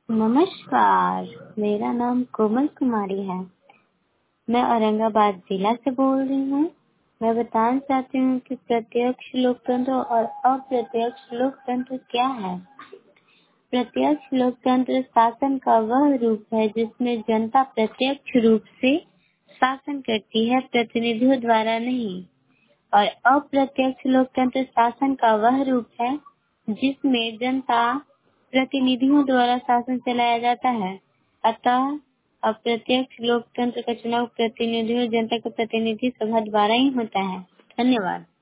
नमस्कार, मेरा नाम कोमल कुमारी है। मैं औरंगाबाद जिला से बोल रही हूँ। मैं बताना चाहती हूँ कि प्रत्यक्ष लोकतंत्र और अप्रत्यक्ष लोकतंत्र क्या है। प्रत्यक्ष लोकतंत्र शासन का वह रूप है जिसमें जनता प्रत्यक्ष रूप से शासन करती है, प्रतिनिधियों द्वारा नहीं। और अप्रत्यक्ष लोकतंत्र शासन का वह रूप है जिसमें जनता प्रतिनिधियों द्वारा शासन चलाया जाता है। अतः अप्रत्यक्ष लोकतंत्र का चुनाव प्रतिनिधियों जनता के प्रतिनिधि सभा द्वारा ही होता है। धन्यवाद।